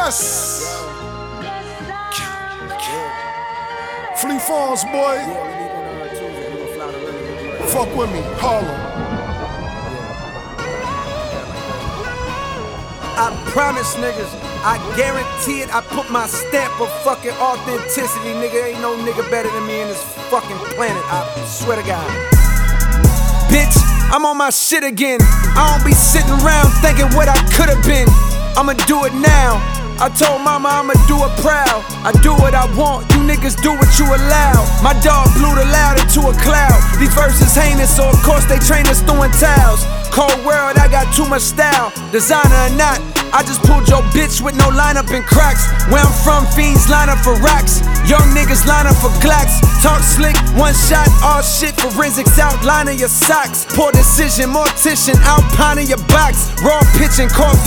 Yes. Fleet Farms, boy. Fuck with me, Harlem. I promise niggas, I guarantee it, I put my stamp of fucking authenticity, nigga. Ain't no nigga better than me in this fucking planet, I swear to God. Bitch, I'm on my shit again. I don't be sitting around thinking what I could've been. I'ma do it now. I told mama I'ma do it proud. I do what I want, you niggas do what you allow. My dog blew the loud into a cloud. These verses heinous, so of course they train us throwing towels. Cold world, I got too much style. Designer or not, I just pulled your bitch with no lineup and cracks. Where I'm from, fiends line up for racks. Young niggas line up for glacks. Talk slick, one shot, all shit. Forensics outlining your socks. Poor decision, mortician, outpining your box. Raw pitching, caught